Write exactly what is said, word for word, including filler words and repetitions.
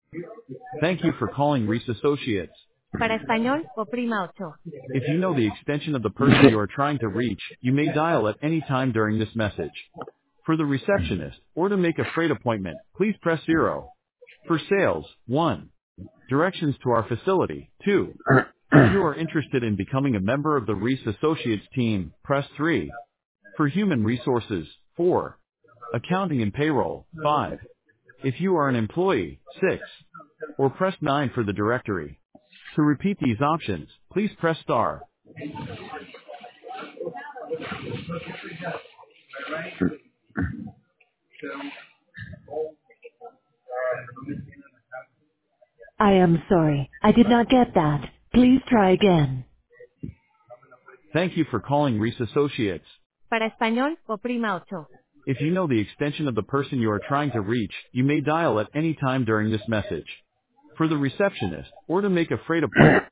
Thank you for calling Reese Associates. Para español, oprima ocho. If you know the extension of the person you are trying to reach, you may dial at any time during this message. For the receptionist, or to make a freight appointment, please press zero. For sales, one. Directions to our facility, two. If you are interested in becoming a member of the Reese Associates team, press three. For human resources, four. Accounting and payroll, five. If you are an employee, six. Or press nine for the directory. To repeat these options, please press star. I am sorry. I did not get that. Please try again. Thank you for calling Reese Associates. Para español, oprima ocho. If you know the extension of the person you are trying to reach, you may dial at any time during this message. For the receptionist, or to make a freight appointment,